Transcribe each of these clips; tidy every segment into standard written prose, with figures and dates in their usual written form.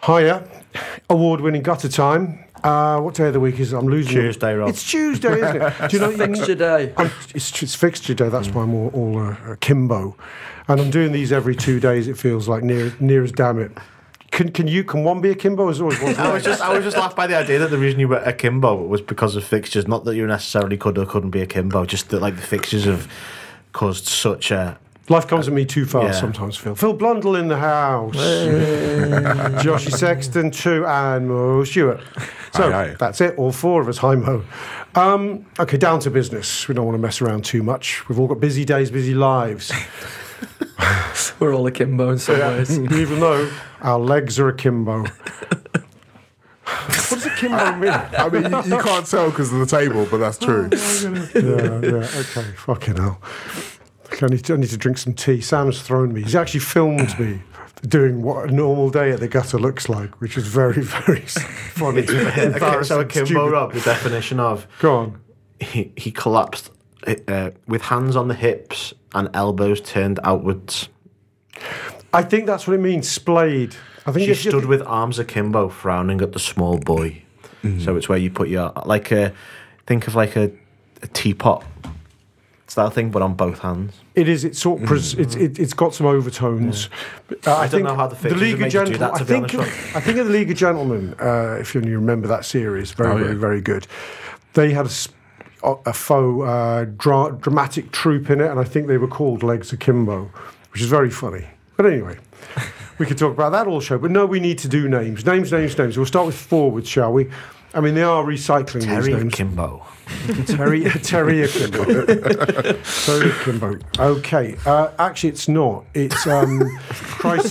Hiya, award-winning gutter time. What day of the week is it? I'm losing Tuesday, Rob. It's Tuesday, isn't it? Do you know Fixture day. It's fixture day. That's why I'm all akimbo, and I'm doing these every 2 days. It feels like near as damn it. Can one be akimbo? As always, I was just laughed by the idea that the reason you were akimbo was because of fixtures, not that you necessarily could or couldn't be akimbo. Just that the fixtures have caused such a. Life comes at me too fast Yeah. sometimes, Phil. Phil Blundell in the house. Joshy Sexton too, and Mo Stewart. So Hi. that's it, all four of us. Hi, Mo. Okay, down to business. We don't want to mess around too much. We've all got busy days, busy lives. We're all akimbo in some ways. Even though our legs are akimbo. What does akimbo mean? I mean, you can't tell because of the table, but that's true. Yeah, okay, fucking hell. I need to drink some tea. Sam's thrown me. He's actually filmed me doing what a normal day at the gutter looks like, which is very, very funny. Okay, so akimbo, stupid. Rob, the definition of Go on. he collapsed with hands on the hips and elbows turned outwards. I think that's what it means, splayed. I think She if you- stood with arms akimbo, frowning at the small boy. So it's where you put your think of a teapot style thing, but on both hands. It is. It's sort of. It's got some overtones. But, I don't know how the fixtures have made you do that, to be honest, Rob. I think of the League of Gentlemen. If you remember that series, very good. They had a faux dramatic troupe in it, and I think they were called Legs Akimbo, which is very funny. But anyway, we could talk about that all show. But no, we need to do names. Names. We'll start with forwards, shall we? I mean, they are recycling these Terry names. Akimbo. Terry Akimbo. Terry Akimbo. Okay. Actually, it's not. It's Christ.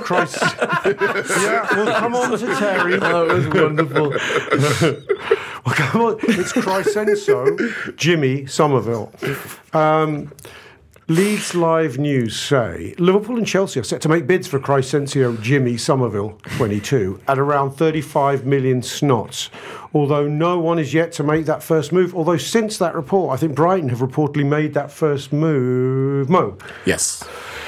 Yeah, we'll come on to Terry. Oh, it was wonderful. Well, come on. It's Crysenso, Jimmy Somerville. Leeds Live News say Liverpool and Chelsea are set to make bids for Crysenso Jimmy Somerville, 22, at around 35 million snots, although no one is yet to make that first move. Although since that report, I think Brighton have reportedly made that first move. Mo? Yes.